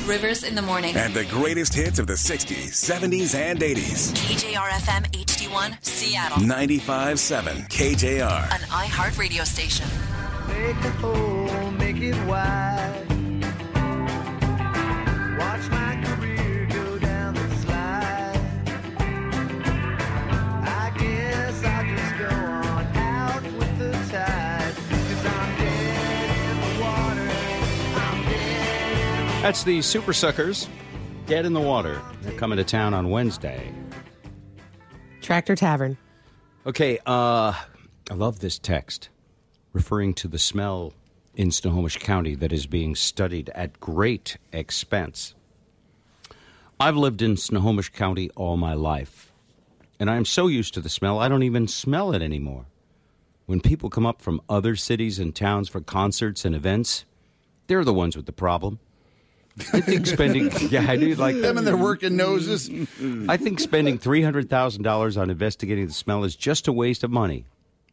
Rivers in the morning. And the greatest hits of the 60s, 70s, and 80s. KJRFM HD1, Seattle. 95.7 KJR. An iHeart radio station. Make it whole, make it wide. Watch my career go down the slide. I guess I'll just go on out with the tide. 'Cause I'm dead in the water. I'm dead in the That's the Super Suckers, Dead in the Water. They're coming to town on Wednesday. Tractor Tavern. Okay, I love this text referring to the smell in Snohomish County that is being studied at great expense. I've lived in Snohomish County all my life, and I am so used to the smell, I don't even smell it anymore. When people come up from other cities and towns for concerts and events, they're the ones with the problem. I think spending, yeah, I do like Them and their working noses. I think spending $300,000 on investigating the smell is just a waste of money.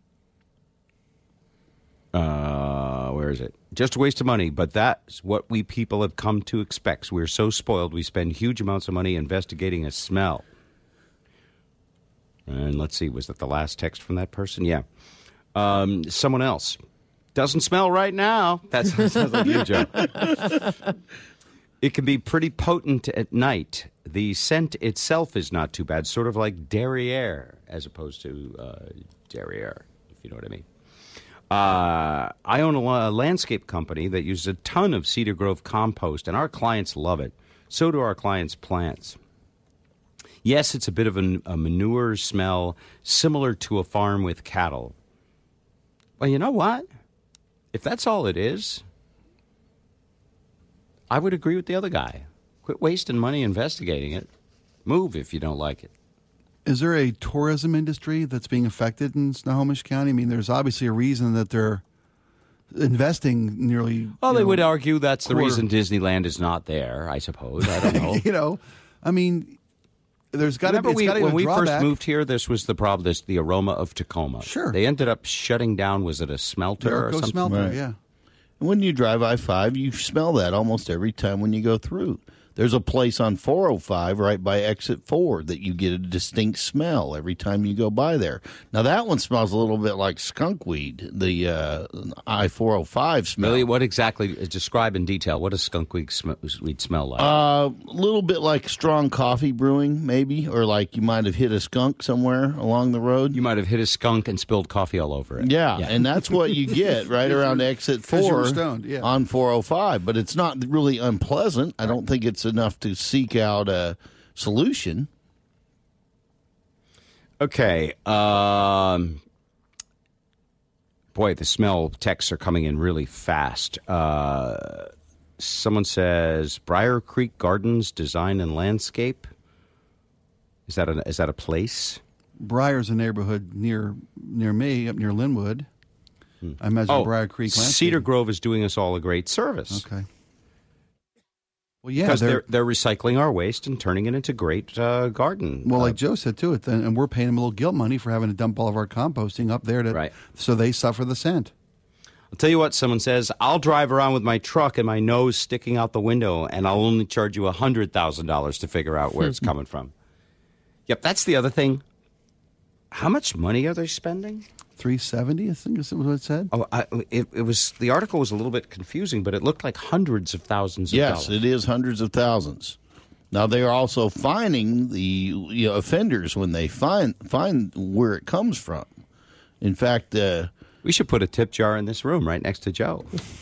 Where is it? Just a waste of money, but that's what we people have come to expect. We're so spoiled, we spend huge amounts of money investigating a smell. And let's see, was that the last text from that person? Yeah. Someone else. Doesn't smell right now. That sounds like you, Joe. It can be pretty potent at night. The scent itself is not too bad, sort of like derriere, as opposed to derriere, if you know what I mean. I own a landscape company that uses a ton of Cedar Grove compost, and our clients love it. So do our clients' plants. Yes, it's a bit of a manure smell, similar to a farm with cattle. Well, you know what? If that's all it is, I would agree with the other guy. Quit wasting money investigating it. Move if you don't like it. Is there a tourism industry that's being affected in Snohomish County? I mean, there's obviously a reason that they're investing nearly. Well, they would argue that's the reason Disneyland is not there, I suppose. I don't know. I mean, there's got to be. When we first moved here, this was the problem. The aroma of Tacoma. Sure. They ended up shutting down. Was it a smelter or something? Smelter, Right. yeah. When you drive I-5, you smell that almost every time when you go through. There's a place on 405 right by exit 4 that you get a distinct smell every time you go by there. Now, that one smells a little bit like skunk weed, the I-405 smell. Really? What exactly? Describe in detail. What does skunk weed smell like? A little bit like strong coffee brewing, maybe, or like you might have hit a skunk somewhere along the road. You might have hit a skunk and spilled coffee all over it. Yeah, and that's what you get right around exit 4 stoned, yeah. on 405. But it's not really unpleasant. I don't think it's enough to seek out a solution. Okay. Boy, the smell texts are coming in really fast. Someone says Briar Creek Gardens Design and Landscape. Is that a place? Briar's a neighborhood near me, up near Linwood. I imagine Briar Creek Landscape. Cedar Grove is doing us all a great service. Okay. Well, yeah, because they're recycling our waste and turning it into great garden. Well, like Joe said too, and we're paying them a little guilt money for having to dump all of our composting up there, so they suffer the scent. I'll tell you what, someone says, I'll drive around with my truck and my nose sticking out the window, and I'll only charge you $100,000 to figure out where it's coming from. Yep, that's the other thing. How much money are they spending? $370, I think is what it said. Oh, it was. The article was a little bit confusing, but it looked like hundreds of thousands of dollars. Yes, it is hundreds of thousands. Now they are also fining the offenders when they find where it comes from. In fact, we should put a tip jar in this room right next to Joe.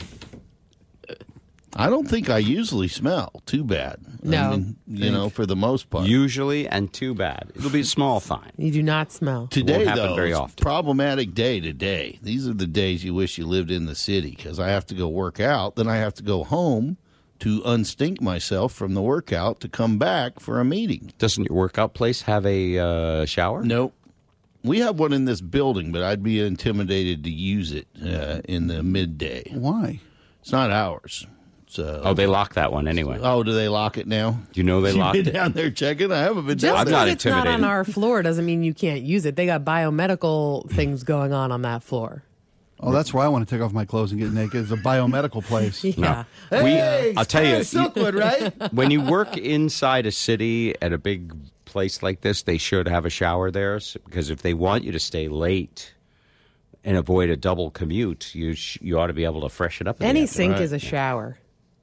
I don't think I usually smell too bad. No. I mean, for the most part. Usually and too bad. It'll be a small fine. You do not smell. Today, won't happen though, very it's often. Problematic day today. These are the days you wish you lived in the city because I have to go work out. Then I have to go home to unstink myself from the workout to come back for a meeting. Doesn't your workout place have a shower? Nope. We have one in this building, but I'd be intimidated to use it in the midday. Why? It's not ours. So, they lock that one anyway. Oh, do they lock it now? You know they locked been it. down there checking? I haven't been Just down I'm there. not because it's not intimidated. on our floor doesn't mean you can't use it. They got biomedical things going on that floor. Oh, that's where I want to take off my clothes and get naked. It's a biomedical place. Yeah. I'll tell you, Silkwood, right? when you work inside a city at a big place like this, they should have a shower there because if they want you to stay late and avoid a double commute, you ought to be able to freshen up. Any sink is a shower.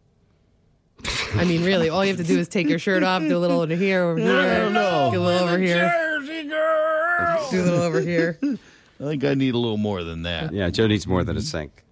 I mean, really, all you have to do is take your shirt off, do a little over here, over here, do a little over here, Jersey girl. do a little over here. I think I need a little more than that. Yeah, Joe needs more than a sink.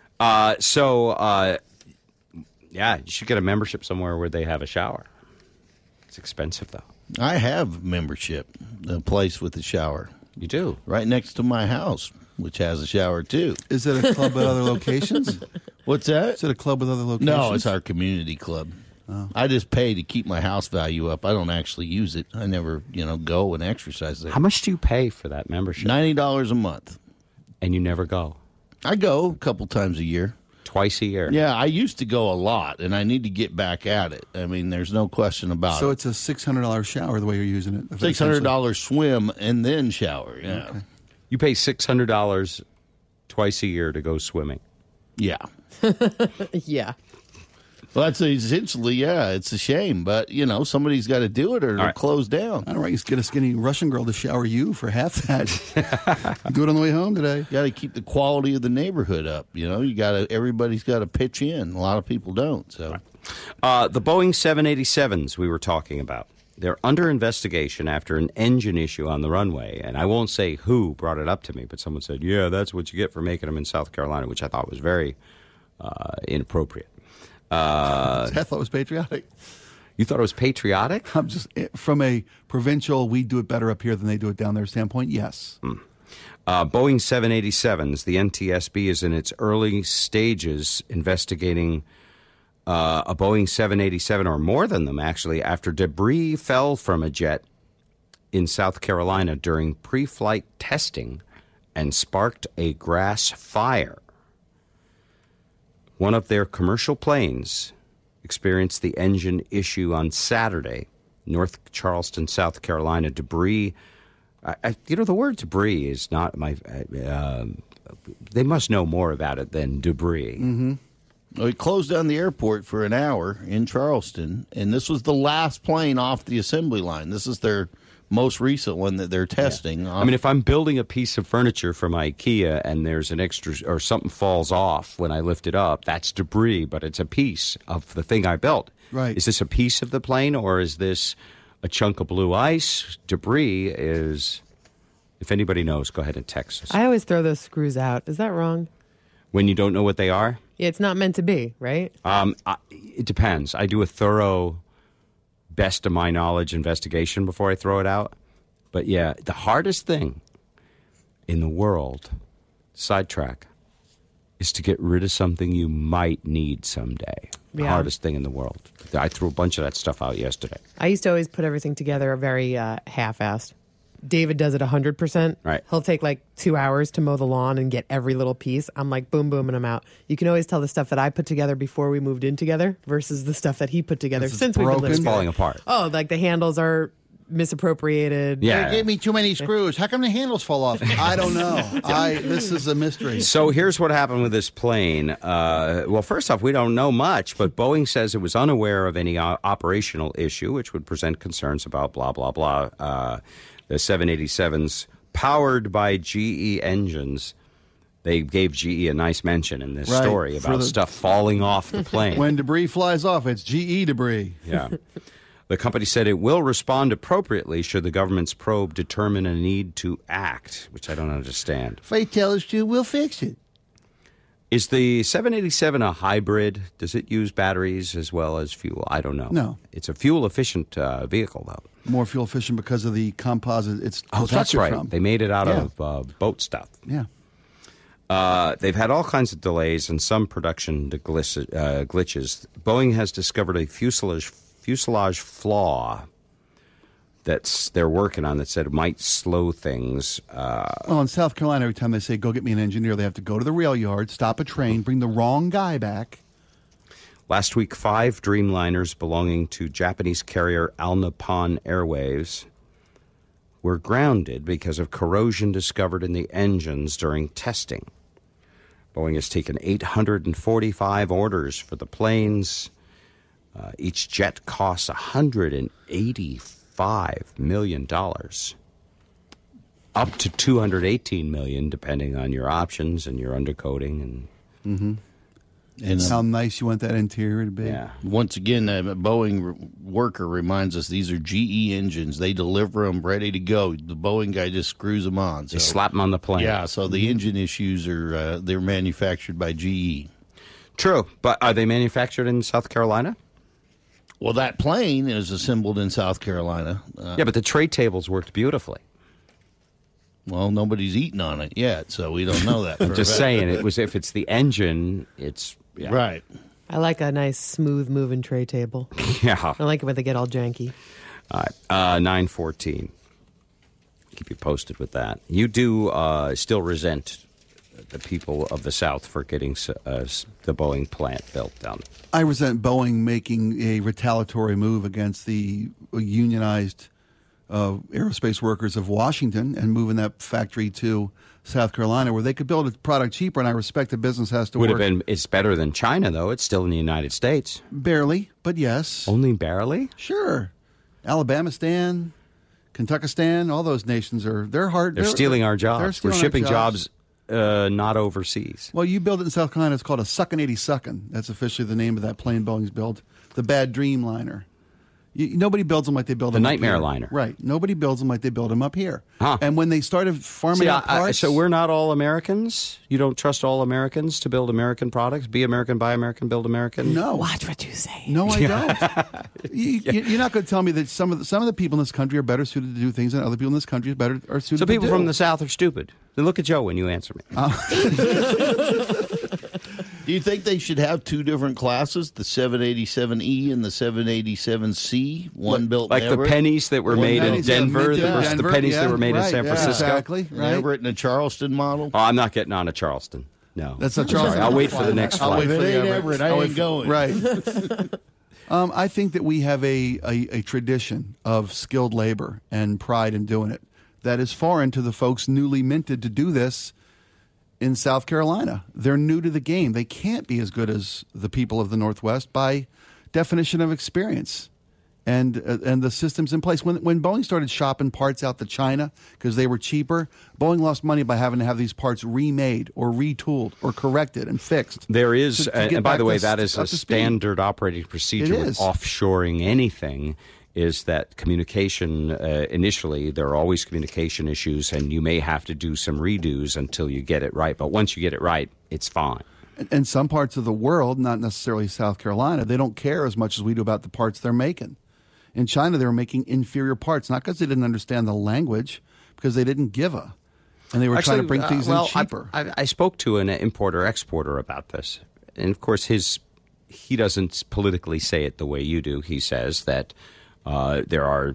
Yeah, you should get a membership somewhere where they have a shower. It's expensive, though. I have membership, a place with a shower You do. right next to my house, which has a shower too. Is it a club with other locations? What's that? Is it a club with other locations? No, it's our community club. I just pay to keep my house value up. I don't actually use it. I never, go and exercise there. How much do you pay for that membership? $90 a month. And you never go? I go a couple times a year. Twice a year? Yeah, I used to go a lot, and I need to get back at it. I mean, there's no question about So it. it's a $600 shower the way you're using it. $600 swim and then shower. Yeah, You pay $600 twice a year to go swimming. yeah. Yeah. Well, that's essentially, it's a shame, but somebody's got to do it, or it'll right. close down. I don't know, you get a skinny Russian girl to shower you for half that. Do it on the way home today. Got to keep the quality of the neighborhood up. Everybody's got to pitch in. A lot of people don't. So, The Boeing 787s we were talking about, they're under investigation after an engine issue on the runway. And I won't say who brought it up to me, but someone said, yeah, that's what you get for making them in South Carolina, which I thought was very inappropriate. I thought it was patriotic. You thought it was patriotic? I'm just, from a provincial, we do it better up here than they do it down there standpoint, yes. Boeing 787s, the NTSB is in its early stages investigating a Boeing 787, or more than them, actually, after debris fell from a jet in South Carolina during pre-flight testing and sparked a grass fire. One of their commercial planes experienced the engine issue on Saturday, North Charleston, South Carolina. Debris, the word debris is not my... they must know more about it than debris. Mm-hmm. we closed down the airport for an hour in Charleston, and this was the last plane off the assembly line. This is their most recent one that they're testing. I mean, if I'm building a piece of furniture from IKEA and there's an extra, or something falls off when I lift it up, that's debris, but it's a piece of the thing I built. Right. Is this a piece of the plane, or is this a chunk of blue ice? Debris is, if anybody knows, go ahead and text us. I always throw those screws out. Is that wrong? When you don't know what they are? Yeah, it's not meant to be, right? It depends. I do a thorough, best of my knowledge investigation before I throw it out. But yeah, the hardest thing in the world, sidetrack, is to get rid of something you might need someday. The Yeah. hardest thing in the world. I threw a bunch of that stuff out yesterday. I used to always put everything together very half-assed. David does it 100%. Right. He'll take like 2 hours to mow the lawn and get every little piece. I'm like, boom, boom, and I'm out. You can always tell the stuff that I put together before we moved in together versus the stuff that he put together This is since we've been broken. living It's together. falling apart. Oh, like the handles are misappropriated. Yeah. They gave me too many screws. How come the handles fall off? I don't know. This is a mystery. So here's what happened with this plane. Well, first off, we don't know much, but Boeing says it was unaware of any operational issue, which would present concerns about blah, blah, blah. The 787s powered by GE engines. They gave GE a nice mention in this Right, story for about the- stuff falling off the plane. When debris flies off, it's GE debris. Yeah. The company said it will respond appropriately should the government's probe determine a need to act, which I don't understand. If they tell us to, we'll fix it. Is the 787 a hybrid? Does it use batteries as well as fuel? I don't know. No. It's a fuel-efficient vehicle, though. More fuel efficient because of the composite it's Oh, that's constructed right. from. They made it out Yeah. of boat stuff. Yeah. They've had all kinds of delays and some production glitches. Boeing has discovered a fuselage flaw that they're working on that said it might slow things. Well, in South Carolina, every time they say, go get me an engineer, they have to go to the rail yard, stop a train, bring the wrong guy back. Last week, 5 Dreamliners belonging to Japanese carrier All Nippon Airways were grounded because of corrosion discovered in the engines during testing. Boeing has taken 845 orders for the planes. Each jet costs $185 million, up to $218 million, depending on your options and your undercoating. And How nice you want that interior to be. Yeah. once again, a Boeing worker reminds us these are GE engines. They deliver them ready to go. The Boeing guy just screws them on. They slap them on the plane. Yeah, so the engine issues are they're manufactured by GE. True, but are they manufactured in South Carolina? Well, that plane is assembled in South Carolina. Yeah, but the tray tables worked beautifully. Well, nobody's eaten on it yet, so we don't know that. Just saying, it was if it's the engine, it's yeah. Right. I like a nice, smooth moving tray table. Yeah. I like it when they get all janky. All right, 9:14. Keep you posted with that. You do still resent the people of the South for getting the Boeing plant built down. I resent Boeing making a retaliatory move against the unionized aerospace workers of Washington and moving that factory to South Carolina, where they could build a product cheaper. And I respect the business has to Would work. have been. It's better than China, though. It's still in the United States. Barely, but yes. Only barely. Sure. Alabamistan, Kentuckistan, all those nations they're hard. They're stealing our they're jobs. We're stealing our shipping jobs not overseas. Well, you build it in South Carolina. It's called a Suckin' 82nd. That's officially the name of that plane Boeing's built. The Bad Dreamliner. Nobody builds them like they build The them Nightmare up here. Liner. Right. Nobody builds them like they build them up here. Huh. And when they started farming See, out parts... so we're not all Americans? You don't trust all Americans to build American products? Be American, buy American, build American? No. Watch what you say. No, I don't. You're not going to tell me that some of the people in this country are better suited to do things than other people in this country are suited So to people do. from the South are stupid. Then look at Joe when you answer me. Do you think they should have two different classes, the 787E and the 787C? One built Like in the Everett, pennies that were made in pennies, yeah, Denver made in versus the Denver, pennies that yeah, were made in right, San yeah, Francisco? exactly, an right. Everett and a Charleston model? Oh, I'm not getting on a Charleston. No. That's a Sorry, Charleston. I'll wait for the next I'll flight. wait If for it the ain't Everett. Everett, I I'll ain't wait going. Right. I think that we have a tradition of skilled labor and pride in doing it that is foreign to the folks newly minted to do this in South Carolina. They're new to the game. They can't be as good as the people of the Northwest by definition of experience and the systems in place. When Boeing started shopping parts out to China because they were cheaper, Boeing lost money by having to have these parts remade or retooled or corrected and fixed. There is, to get and by back the way, to- that is up a to speed. standard operating procedure It with is. offshoring anything, is that communication, initially, there are always communication issues, and you may have to do some redos until you get it right. But once you get it right, it's fine. In some parts of the world, not necessarily South Carolina, they don't care as much as we do about the parts they're making. In China, they were making inferior parts, not because they didn't understand the language, because they didn't give a. And they were trying to bring things in cheaper. I spoke to an importer-exporter about this. And, of course, he doesn't politically say it the way you do. He says that there are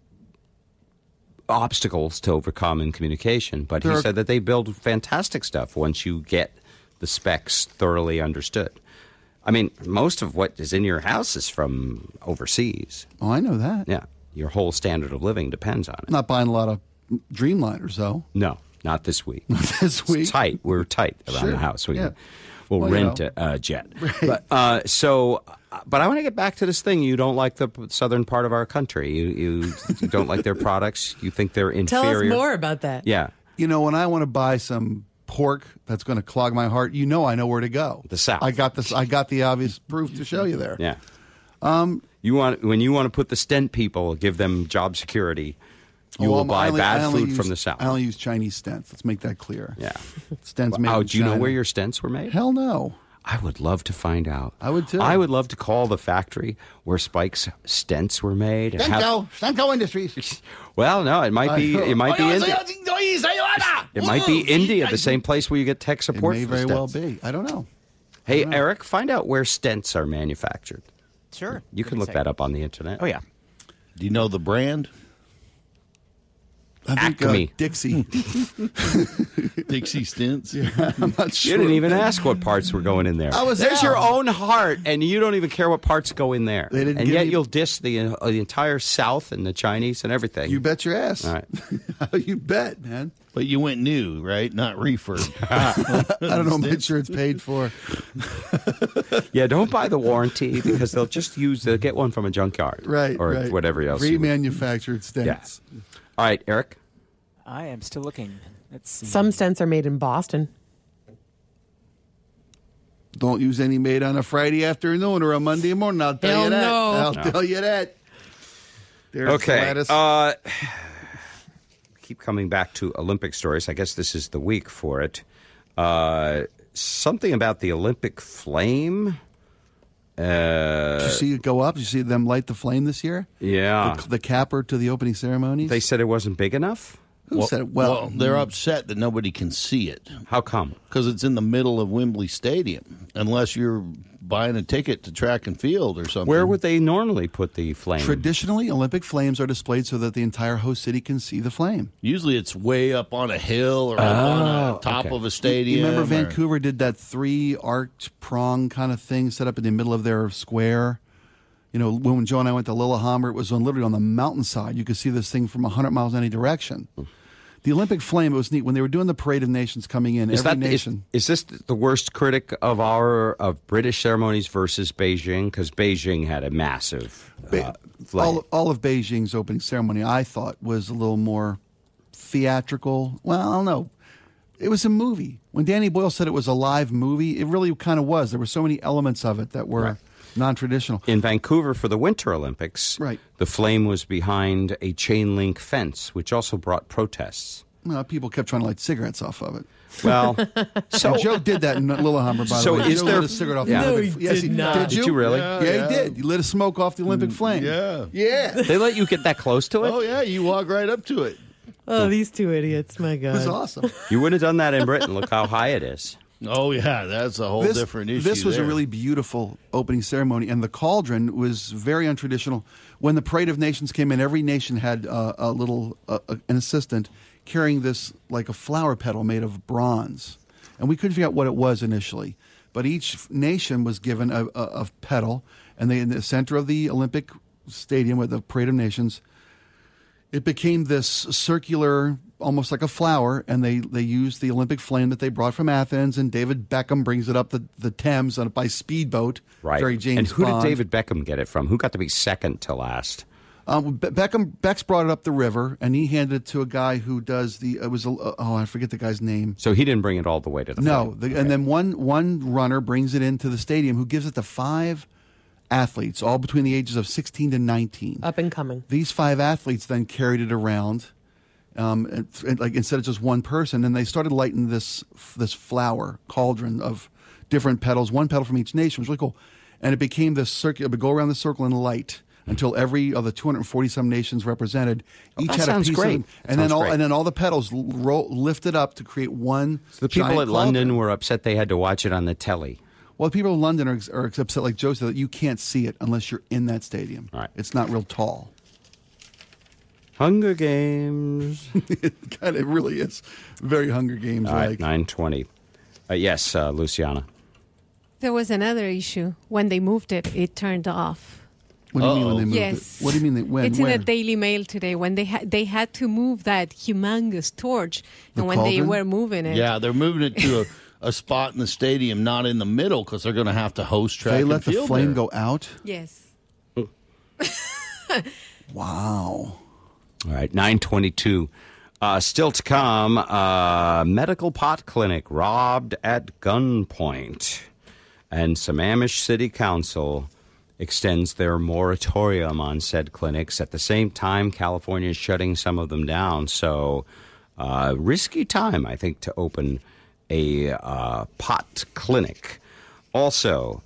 obstacles to overcome in communication. But he said that they build fantastic stuff once you get the specs thoroughly understood. I mean, most of what is in your house is from overseas. Oh, I know that. Yeah. Your whole standard of living depends on it. I'm not buying a lot of Dreamliners, though. No, not this week. This week. It's tight. We're tight around Sure. the house. Yeah. We'll Well, you rent know. a jet. But I want to get back to this thing. You don't like the southern part of our country. You don't like their products. You think they're Tell inferior. us more about that. Yeah. You know, when I want to buy some pork that's going to clog my heart, I know where to go. The South. I got the obvious proof to show you there. Yeah. When you want to put the stent people, give them job security, you will buy bad food from the South. I only use Chinese stents. Let's make that clear. Yeah. Stents made in Do you know China. where your stents were made? Hell no. I would love to find out. I would too. I would love to call the factory where Spike's stents were made. And Stenco Industries. Well, no, it might be. It might be India. It might be Woo! India, the same place where you get tech It support. may for very stents. well be. I don't know. Hey, Eric, find out where stents are manufactured. Sure. You can look that up on the internet. Oh, yeah. Do you know the brand? I think Acme. Dixie. Dixie Stints. I'm not sure. You didn't even ask what parts were going in there. was There's out. your own heart, and you don't even care what parts go in there. They didn't and give yet me- you'll diss the entire South and the Chinese and everything. You bet your ass. All right. You bet, man. But you went new, right? Not refurb. I don't know. Make sure it's paid for. Yeah, don't buy the warranty because they'll get one from a junkyard. Right. Or right. whatever else. you would- Remanufactured stents. Yeah. All right, Eric. I am still looking. Let's see. Some stents are made in Boston. Don't use any made on a Friday afternoon or a Monday morning. I'll tell Hell you that. no. I'll tell you that. There's Okay. Gladys. Keep coming back to Olympic stories. I guess this is the week for it. Something about the Olympic flame. Did you see it go up? Did you see them light the flame this year? Yeah. The capper to the opening ceremonies? They said it wasn't big enough? Who said it? Well, they're upset that nobody can see it How come? because it's in the middle of Wembley Stadium. Unless you're buying a ticket to track and field or something. Where would they normally put the flame? traditionally, Olympic flames are displayed so that the entire host city can see the flame. Usually it's way up on a hill or up on the top okay. of a stadium. You remember or- Vancouver did that 3 arced prong kind of thing set up in the middle of their square? You know, when Joe and I went to Lillehammer, it was literally on the mountainside. You could see this thing from 100 miles in any direction. The Olympic flame, it was neat. When they were doing the Parade of Nations coming in, Is every that nation... is this the worst critic of British ceremonies versus Beijing? Because Beijing had a massive flame. all of Beijing's opening ceremony, I thought, was a little more theatrical. Well, I don't know. It was a movie. When Danny Boyle said it was a live movie, it really kind of was. There were so many elements of it that were non-traditional. In Vancouver for the Winter Olympics, Right. the flame was behind a chain link fence, which also brought protests. Well, people kept trying to light cigarettes off of it. Well, So Joe did that in Lillehammer, by So the way. is Joe there- lit a cigarette off Yeah. the No, Olympic he Yes, did not. Did you really? Yeah, he did. He lit a smoke off the Olympic flame. Yeah. Yeah. It they let you get that close to it? Oh, yeah. You walk right up to it. Oh, these two idiots. My God. was awesome. You wouldn't have done that in Britain. Look how high it is. Oh, yeah. That's a whole different issue. This was there. a really beautiful opening ceremony, and the cauldron was very untraditional. When the Parade of Nations came in, every nation had a little an assistant carrying this like a flower petal made of bronze, and we couldn't figure out what it was initially. But each nation was given a petal, and they in the center of the Olympic Stadium with the Parade of Nations. It became this circular, almost like a flower, and they used the Olympic flame that they brought from Athens, and David Beckham brings it up the Thames by speedboat. Right. Very James and who Bond. did David Beckham get it from? Who got to be second to last? Beck's brought it up the river, and he handed it to a guy who does I forget the guy's name. So he didn't bring it all the way to the No, flame. and then one runner brings it into the stadium, who gives it to 5 athletes, all between the ages of 16 to 19. Up and coming. These 5 athletes then carried it around, and like instead of just one person, and they started lighting this flower cauldron of different petals, one petal from each nation. It was really cool, and it became this circle. It would go around the circle and light until every of the 240-some nations represented each that had a sounds piece great. of it, That and then sounds great. and then all the petals lifted up to create one. The people giant at London cauldron. were upset they had to watch it on the telly. Well, the people in London are upset, like Joe said, that you can't see it unless you're in that stadium. All right. It's not real tall. Hunger Games. God, it really is very Hunger Games All right, like. 9:20. Yes, Luciana. There was another issue. When they moved it, it turned off. What do you mean when they moved Yes. it? What do you mean they when? It's Where? in the Daily Mail today. When they had to move that humongous torch, The and when they cauldron? were moving it, Yeah, they're moving it to a spot in the stadium, not in the middle, because they're going to have to host track They and let the field flame there. go out? yes, Wow. All right, 9:22. Still to come, medical pot clinic robbed at gunpoint. And some Amish City Council extends their moratorium on said clinics. At the same time, California is shutting some of them down. So, risky time, I think, to open a pot clinic. Also,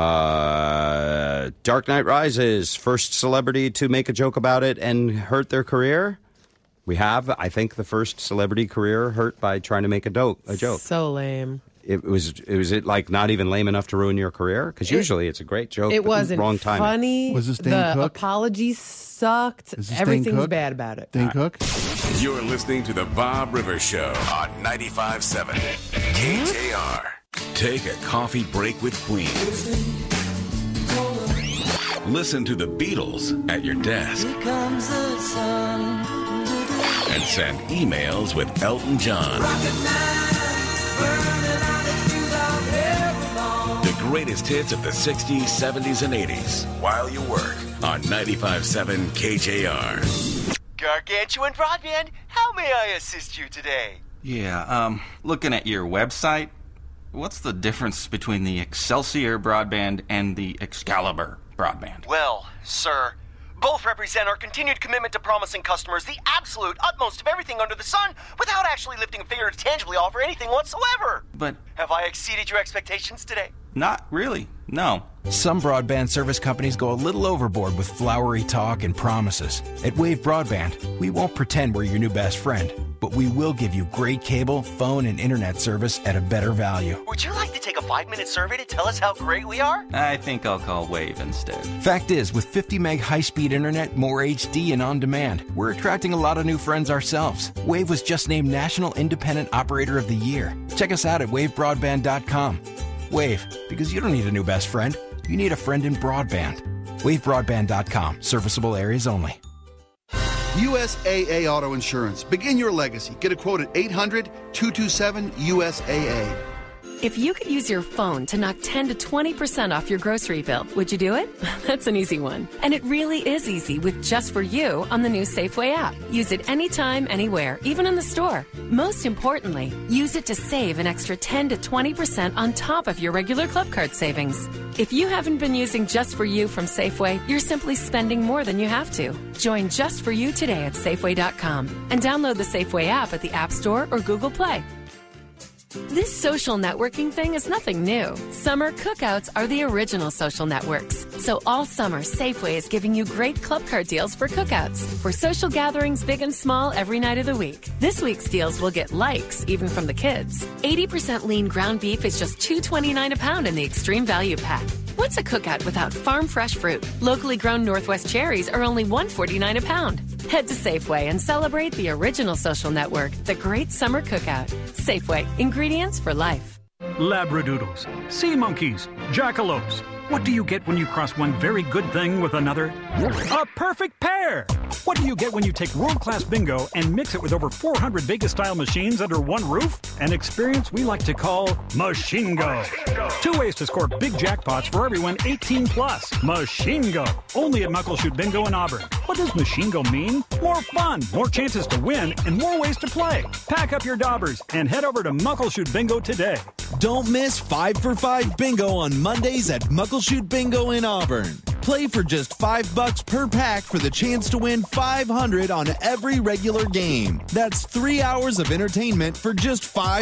Dark Knight Rises, first celebrity to make a joke about it and hurt their career. We have, I think, the first celebrity career hurt by trying to make a joke. So lame. Was it like not even lame enough to ruin your career? Because usually it's a great joke. It but wasn't wrong timing. funny. Was this Dane the Cook? apologies sucked. Is this Everything's Dane Cook? bad about it. Dane Cook? You're listening to The Bob Rivers Show on 95.7 KJR. Take a coffee break with Queen. Listen to the Beatles at your desk. And send emails with Elton John. The greatest hits of the 60s, 70s, and 80s while you work on 95.7 KJR. Gargantuan Broadband, how may I assist you today? Yeah, looking at your website, what's the difference between the Excelsior broadband and the Excalibur broadband? Well, sir, both represent our continued commitment to promising customers the absolute utmost of everything under the sun without actually lifting a finger to tangibly offer anything whatsoever. But have I exceeded your expectations today? Not really, no. Some broadband service companies go a little overboard with flowery talk and promises. At Wave Broadband, we won't pretend we're your new best friend, but we will give you great cable, phone, and internet service at a better value. Would you like to take a 5-minute survey to tell us how great we are? I think I'll call Wave instead. Fact is, with 50 meg high-speed internet, more HD, and on-demand, we're attracting a lot of new friends ourselves. Wave was just named National Independent Operator of the Year. Check us out at wavebroadband.com. Wave, because you don't need a new best friend. You need a friend in broadband. Wavebroadband.com. Serviceable areas only. USAA Auto Insurance. Begin your legacy. Get a quote at 800-227-USAA. If you could use your phone to knock 10 to 20% off your grocery bill, would you do it? That's an easy one. And it really is easy with Just For You on the new Safeway app. Use it anytime, anywhere, even in the store. Most importantly, use it to save an extra 10 to 20% on top of your regular club card savings. If you haven't been using Just For You from Safeway, you're simply spending more than you have to. Join Just For You today at Safeway.com and download the Safeway app at the App Store or Google Play. This social networking thing is nothing new. Summer cookouts are the original social networks. So all summer, Safeway is giving you great club card deals for cookouts. For social gatherings big and small every night of the week. This week's deals will get likes, even from the kids. 80% lean ground beef is just $2.29 a pound in the Extreme Value Pack. What's a cookout without farm fresh fruit? Locally grown Northwest cherries are only $1.49 a pound. Head to Safeway and celebrate the original social network, the Great Summer Cookout. Safeway, ingredients for life. Labradoodles, sea monkeys, jackalopes. What do you get when you cross one very good thing with another? A perfect pair! What do you get when you take world-class bingo and mix it with over 400 Vegas-style machines under one roof? An experience we like to call Machine Go. 2 ways to score big jackpots for everyone 18 plus. Machine Go. Only at Muckleshoot Bingo in Auburn. What does Machine Go mean? More fun, more chances to win, and more ways to play. Pack up your daubers and head over to Muckleshoot Bingo today. Don't miss 5 for 5 bingo on Mondays at Muckleshoot Bingo in Auburn. Play for just $5 per pack for the chance to win $500 on every regular game. That's 3 hours of entertainment for just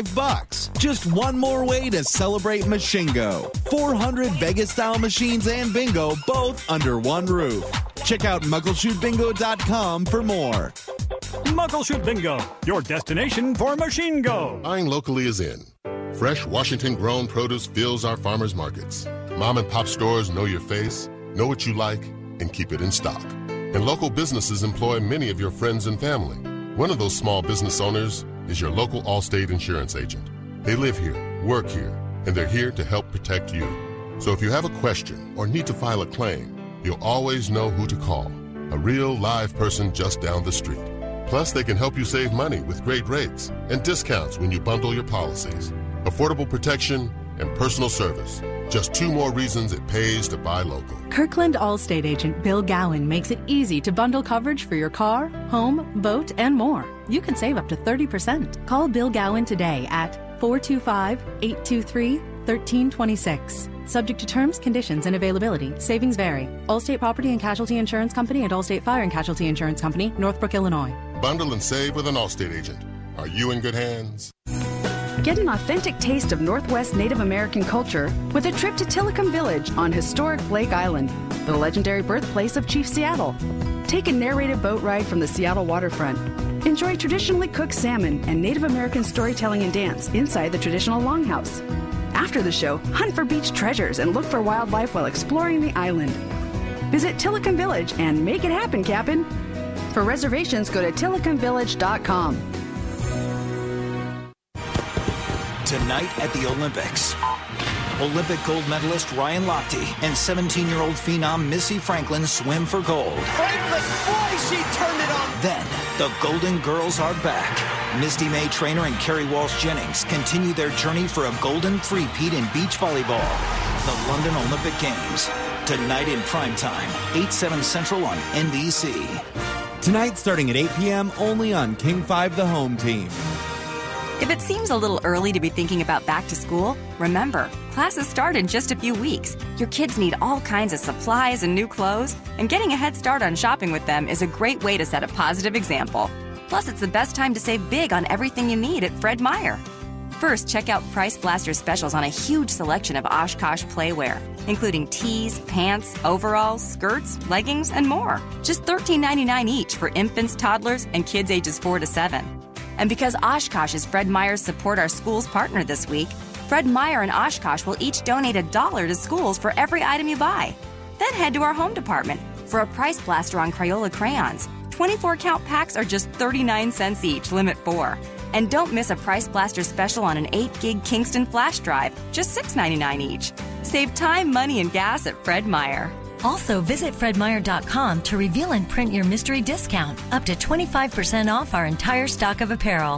$5. Just one more way to celebrate Machingo. 400 Vegas-style machines and bingo, both under one roof. Check out MuckleshootBingo.com for more. Muckleshoot Bingo, your destination for Machine Go. Buying locally is in. Fresh Washington-grown produce fills our farmers markets. Mom and pop stores know your face, know what you like, and keep it in stock. And local businesses employ many of your friends and family. One of those small business owners is your local Allstate insurance agent. They live here, work here, and they're here to help protect you. So if you have a question or need to file a claim, you'll always know who to call. A real live person just down the street. Plus, they can help you save money with great rates and discounts when you bundle your policies. Affordable protection and personal service. Just 2 more reasons it pays to buy local. Kirkland Allstate agent Bill Gowan makes it easy to bundle coverage for your car, home, boat, and more. You can save up to 30%. Call Bill Gowan today at 425-823-1326. Subject to terms, conditions, and availability. Savings vary. Allstate Property and Casualty Insurance Company and Allstate Fire and Casualty Insurance Company, Northbrook, Illinois. Bundle and save with an Allstate agent. Are you in good hands? Get an authentic taste of Northwest Native American culture with a trip to Tillicum Village on historic Blake Island, the legendary birthplace of Chief Seattle. Take a narrated boat ride from the Seattle waterfront. Enjoy traditionally cooked salmon and Native American storytelling and dance inside the traditional longhouse. After the show, hunt for beach treasures and look for wildlife while exploring the island. Visit Tilikum Village and make it happen, Cap'n. For reservations, go to tilikumvillage.com. Tonight at the Olympics, Olympic gold medalist Ryan Lochte and 17-year-old phenom Missy Franklin swim for gold. Franklin, boy, she turned it on. Then, the Golden Girls are back. Misty May Traynor and Kerry Walsh Jennings continue their journey for a golden three-peat in beach volleyball. The London Olympic Games. Tonight in primetime, 8/7 Central on NBC. Tonight starting at 8 p.m. only on King 5 The Home Team. If it seems a little early to be thinking about back to school, remember, classes start in just a few weeks. Your kids need all kinds of supplies and new clothes, and getting a head start on shopping with them is a great way to set a positive example. Plus, it's the best time to save big on everything you need at Fred Meyer. First, check out Price Blaster specials on a huge selection of Oshkosh playwear, including tees, pants, overalls, skirts, leggings, and more. Just $13.99 each for infants, toddlers, and kids ages 4 to 7. And because Oshkosh is Fred Meyer's Support Our Schools partner this week, Fred Meyer and Oshkosh will each donate $1 to schools for every item you buy. Then head to our home department for a Price Blaster on Crayola crayons. 24-count packs are just 39 cents each, limit 4. And don't miss a Price Blaster special on an 8-gig Kingston flash drive, just $6.99 each. Save time, money, and gas at Fred Meyer. Also, visit fredmeyer.com to reveal and print your mystery discount, up to 25% off our entire stock of apparel.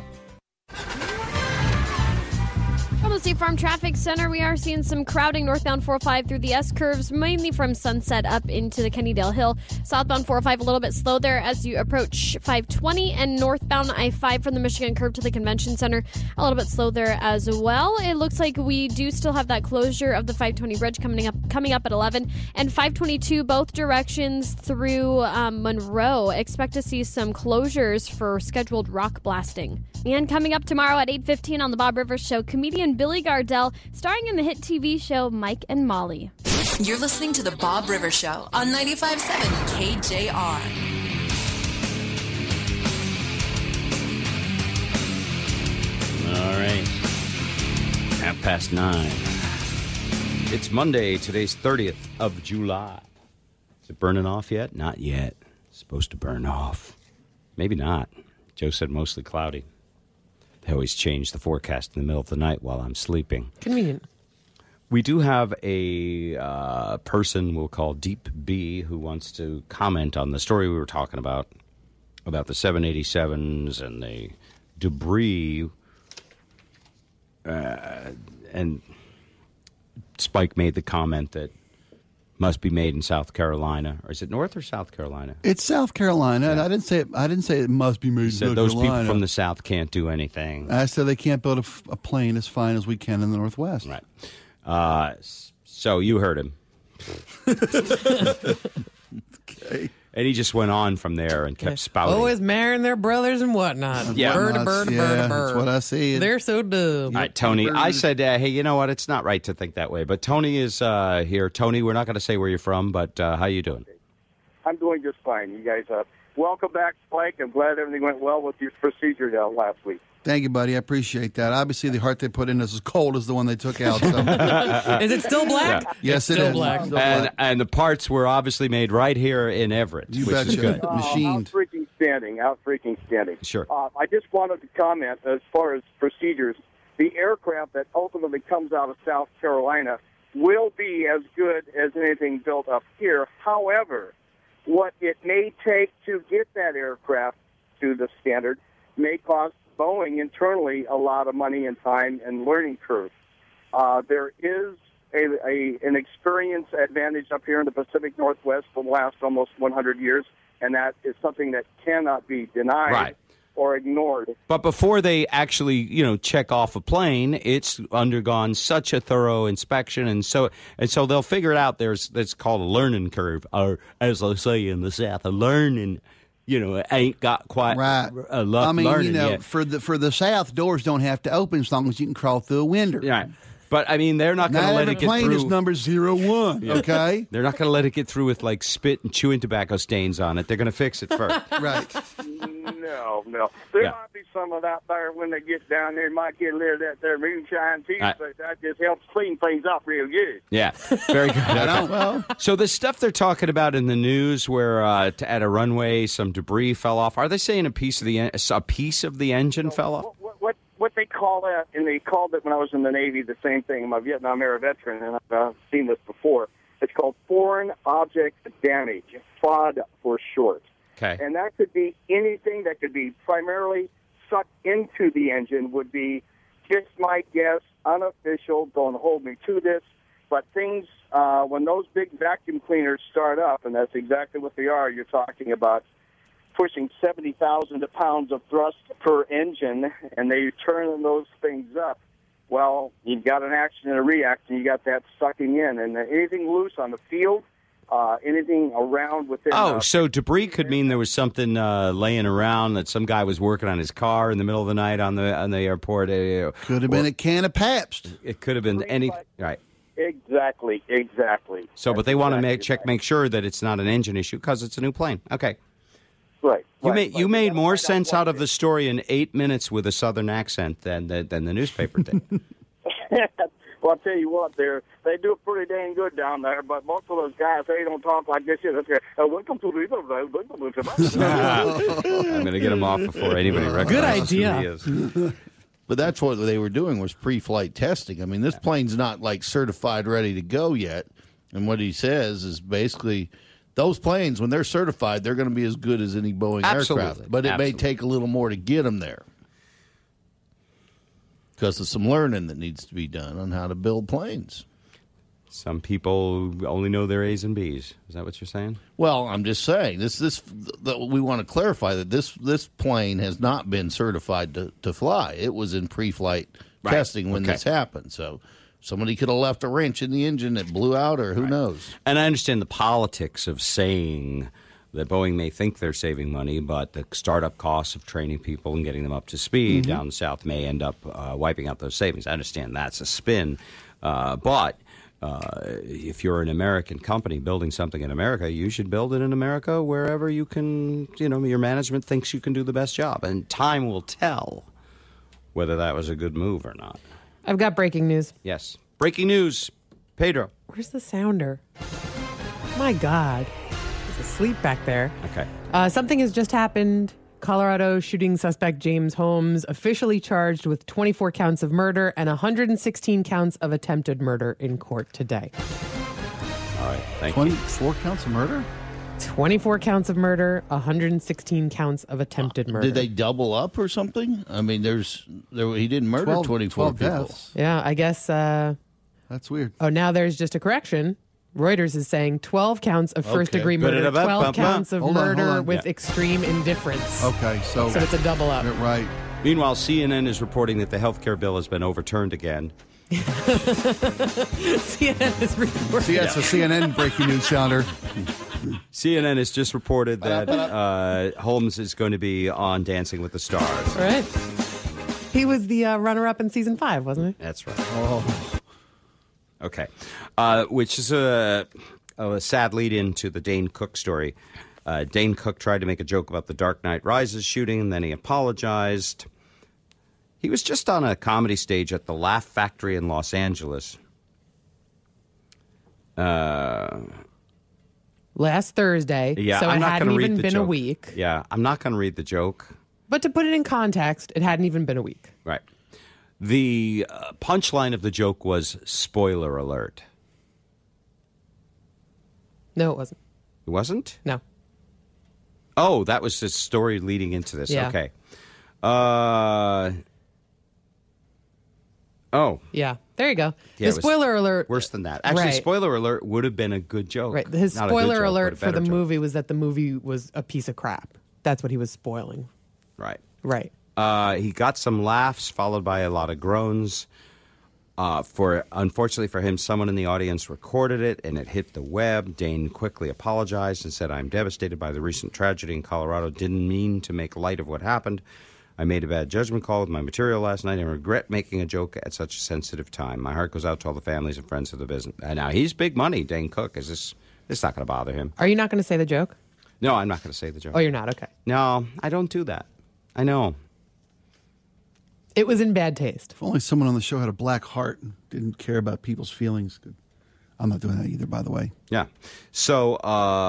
From the State Farm Traffic Center, we are seeing some crowding northbound 405 through the S-curves, mainly from Sunset up into the Kennydale Hill. Southbound 405 a little bit slow there as you approach 520, and northbound I-5 from the Michigan curve to the Convention Center, a little bit slow there as well. It looks like we do still have that closure of the 520 bridge coming up at 11, and 522 both directions through Monroe. Expect to see some closures for scheduled rock blasting. And coming up tomorrow at 8:15 on the Bob Rivers Show, comedian Billy Gardell, starring in the hit TV show Mike and Molly. You're listening to The Bob Rivers Show on 95.7 KJR. All right. 9:30. It's Monday. Today's 30th of July. Is it burning off yet? Not yet. It's supposed to burn off. Maybe not. Joe said mostly cloudy. They always change the forecast in the middle of the night while I'm sleeping. Convenient. We do have a person we'll call Deep B who wants to comment on the story we were talking about the 787s and the debris. And Spike made the comment that must be made in South Carolina, or is it North or South Carolina? It's South Carolina, and I didn't say it must be made in South those Carolina. people from the South can't do anything. I said they can't build a plane as fine as we can in the Northwest. Right. So you heard him. Okay. And he just went on from there and kept spouting. Always marrying their brothers and whatnot. Yeah. Bird, bird, bird, bird. That's what I see. They're so dumb. All right, Tony, I said, hey, you know what? It's not right to think that way. But Tony is here. Tony, we're not going to say where you're from, but how you doing? I'm doing just fine. You guys, welcome back, Spike. I'm glad everything went well with your procedure last week. Thank you, buddy. I appreciate that. Obviously, the heart they put in is as cold as the one they took out. So. Is it still black? Yeah. Yes, it's it still is. Black. Still black. And the parts were obviously made right here in Everett, You which betcha. is good. Machined. Out freaking standing. Sure. I just wanted to comment as far as procedures. The aircraft that ultimately comes out of South Carolina will be as good as anything built up here. However, what it may take to get that aircraft to the standard may cost Boeing internally a lot of money and time and learning curve. There is an experience advantage up here in the Pacific Northwest for the last almost 100 years, and that is something that cannot be denied or ignored. But before they actually, check off a plane, it's undergone such a thorough inspection, and so they'll figure it out. That's called a learning curve, or as they say in the South, a learning. Ain't got quite enough learning yet. for the South, doors don't have to open as long as you can crawl through a window. Right. But, I mean, they're not going to let it get through. Plane is number 01, okay? They're not going to let it get through with, spit and chewing tobacco stains on it. They're going to fix it first. Right. No, don't know. There Yeah. might be some of that there when they get down there. Might get a little of that there moonshine too, Right. but that just helps clean things up real good. Yeah, very good. Okay. So the stuff they're talking about in the news, where at a runway some debris fell off, are they saying a piece of the engine fell off? What they call that, and they called it when I was in the Navy the same thing. I'm a Vietnam era veteran, and I've seen this before. It's called foreign object damage, FOD for short. Okay. And that could be anything that could be primarily sucked into the engine, would be, just my guess, unofficial, don't hold me to this, but things, when those big vacuum cleaners start up, and that's exactly what they are, you're talking about pushing 70,000 pounds of thrust per engine, and they turn those things up. Well, you've got an action and a reaction. You got that sucking in, and anything loose on the field, anything around within. So debris could mean there was something laying around, that some guy was working on his car in the middle of the night on the airport. Could have been a can of Pabst. It could have been any. Right. Exactly. So, but they want to make sure that it's not an engine issue because it's a new plane. Okay. Right. You made more sense out of the story in 8 minutes with a Southern accent than the newspaper did. Well, I'll tell you what, they do it pretty dang good down there, but most of those guys, they don't talk like this. Welcome to the... I'm going to get him off before anybody recognizes who he is. But that's what they were doing, was pre-flight testing. I mean, this plane's not like certified ready to go yet. And what he says is basically those planes, when they're certified, they're going to be as good as any Boeing aircraft. But it may take a little more to get them there, because there's some learning that needs to be done on how to build planes. Some people only know their A's and B's. Is that what you're saying? Well, I'm just saying we want to clarify that this plane has not been certified to fly. It was in pre-flight testing when this happened. So somebody could have left a wrench in the engine that blew out, or who knows. And I understand the politics of saying that Boeing may think they're saving money, but the startup costs of training people and getting them up to speed down south may end up wiping out those savings. I understand that's a spin, but if you're an American company building something in America, you should build it in America wherever you can, your management thinks you can do the best job. And time will tell whether that was a good move or not. I've got breaking news. Yes. Breaking news. Pedro. Where's the sounder? My God. He's asleep back there. Okay. Something has just happened. Colorado shooting suspect James Holmes officially charged with 24 counts of murder and 116 counts of attempted murder in court today. All right. Thank you. 24 counts of murder? 24 counts of murder, 116 counts of attempted murder. Did they double up or something? I mean, he didn't murder 24 people. Deaths. Yeah, I guess. That's weird. Oh, now there's just a correction. Reuters is saying 12 counts of first-degree murder, 12 counts of murder with extreme indifference. Okay, so it's a double up. Right. Meanwhile, CNN is reporting that the health care bill has been overturned again. CNN is reporting. See, that's a CNN breaking news sounder. CNN has just reported that Holmes is going to be on Dancing with the Stars. Right. He was the runner-up in season 5, wasn't he? That's right. Oh. Okay. Which is a sad lead-in to the Dane Cook story. Dane Cook tried to make a joke about the Dark Knight Rises shooting, and then he apologized. He was just on a comedy stage at the Laugh Factory in Los Angeles. Last Thursday. Yeah, so I'm it not hadn't gonna read even the been joke. a week. Yeah, I'm not going to read the joke. But to put it in context, it hadn't even been a week. Right. The punchline of the joke was, spoiler alert. No, it wasn't. It wasn't? No. Oh, that was the story leading into this. Yeah. Okay. Yeah, there you go. Yeah, the spoiler alert. Worse than that. Actually, Right. spoiler alert would have been a good joke. Right. His Not a good spoiler joke, but alert a for the better joke. movie was that the movie was a piece of crap. That's what he was spoiling. Right. Right. He got some laughs, followed by a lot of groans. Unfortunately for him, someone in the audience recorded it, and it hit the web. Dane quickly apologized and said, "I'm devastated by the recent tragedy in Colorado. Didn't mean to make light of what happened. I made a bad judgment call with my material last night and regret making a joke at such a sensitive time. My heart goes out to all the families and friends of the business." And now, he's big money, Dane Cook. Is this not going to bother him? Are you not going to say the joke? No, I'm not going to say the joke. Oh, you're not? Okay. No, I don't do that. I know. It was in bad taste. If only someone on the show had a black heart and didn't care about people's feelings. I'm not doing that either, by the way. Yeah. So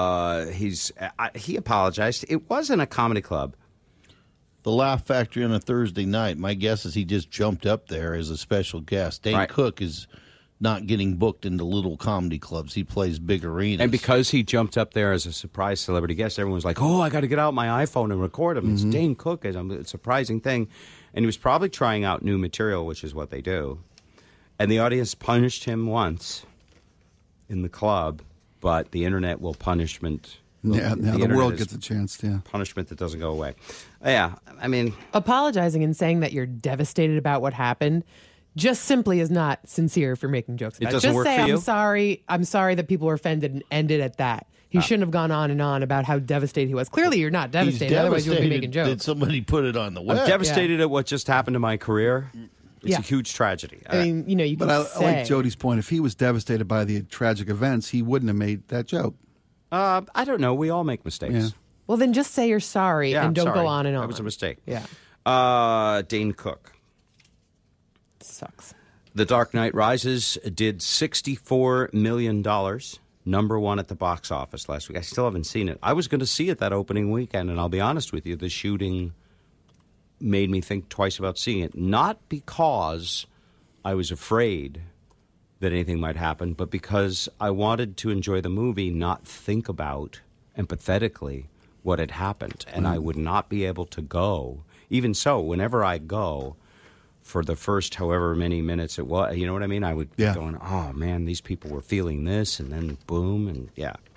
he apologized. It wasn't a comedy club. The Laugh Factory on a Thursday night. My guess is he just jumped up there as a special guest. Dane Cook is not getting booked into little comedy clubs. He plays big arenas. And because he jumped up there as a surprise celebrity guest, everyone was like, oh, I got to get out my iPhone and record him. It's Dane Cook. It's a surprising thing. And he was probably trying out new material, which is what they do. And the audience punished him once in the club, but the internet will punishment. The world gets a chance, punishment that doesn't go away. Yeah, I mean, apologizing and saying that you're devastated about what happened just simply is not sincere if you're making jokes about it. Doesn't just work say, for you? I'm sorry that people were offended and end it at that. He shouldn't have gone on and on about how devastated he was. Clearly, you're not devastated. Otherwise, you would be making jokes. Did somebody put it on the web? I'm devastated at what just happened to my career. It's a huge tragedy. I mean, you But I like Jody's point. If he was devastated by the tragic events, he wouldn't have made that joke. I don't know. We all make mistakes. Yeah. Well, then just say you're sorry and don't go on and on. That was a mistake. Yeah. Dane Cook. Sucks. The Dark Knight Rises did $64 million. Number one at the box office last week. I still haven't seen it. I was going to see it that opening weekend, and I'll be honest with you, the shooting made me think twice about seeing it. Not because I was afraid that anything might happen, but because I wanted to enjoy the movie, not think about empathetically what had happened. And I would not be able to go. Even so, whenever I go for the first however many minutes it was, you know what I mean? I would be going, oh, man, these people were feeling this, and then boom, and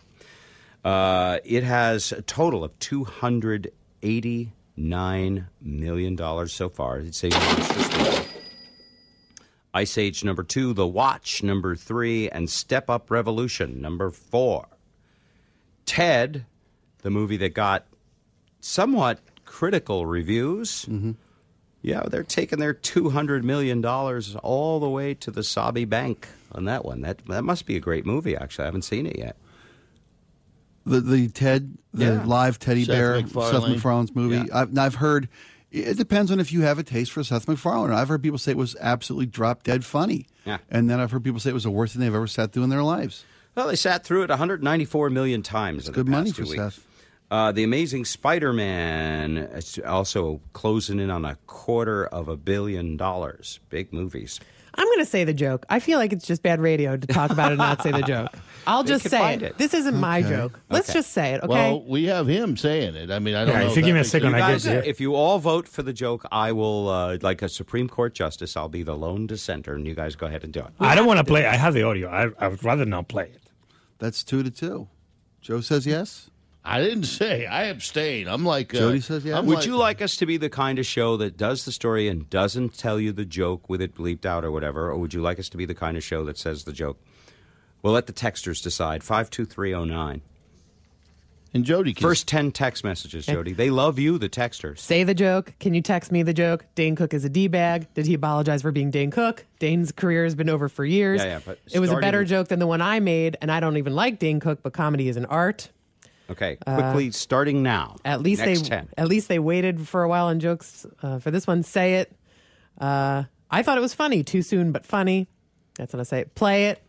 it has a total of $289 million so far. It's Ice Age number 2, The Watch number 3, and Step Up Revolution number 4. Ted, the movie that got somewhat critical reviews. Yeah, they're taking their $200 million all the way to the Saudi Bank on that one. That must be a great movie, actually. I haven't seen it yet. The Ted, live teddy bear, Seth MacFarlane's movie. Yeah. I've heard, it depends on if you have a taste for Seth MacFarlane. I've heard people say it was absolutely drop dead funny. Yeah. And then I've heard people say it was the worst thing they've ever sat through in their lives. Well, they sat through it 194 million times. It's good money for Seth. The Amazing Spider-Man is also closing in on $250 million. Big movies. I'm going to say the joke. I feel like it's just bad radio to talk about it and not say the joke. I'll just say it. This isn't my joke. Let's just say it, okay? Well, we have him saying it. I mean, I don't know. If you give me a second, I get it. If you all vote for the joke, I will, like a Supreme Court justice, I'll be the lone dissenter, and you guys go ahead and do it. I don't want to play it. I have the audio. I would rather not play it. That's 2-2. Joe says yes. I didn't say. I abstain. I'm like... Jody says yes. Would you like us to be the kind of show that does the story and doesn't tell you the joke with it bleeped out or whatever? Or would you like us to be the kind of show that says the joke? We'll let the texters decide. 52309. And Jody can... First 10 text messages, Jody. They love you, the texters. Say the joke. Can you text me the joke? Dane Cook is a D-bag. Did he apologize for being Dane Cook? Dane's career has been over for years. But it was a better joke than the one I made, and I don't even like Dane Cook, but comedy is an art. Okay, quickly, starting now. At least Next 10. At least they waited for a while on jokes for this one. Say it. I thought it was funny. Too soon, but funny. That's what I say. Play it.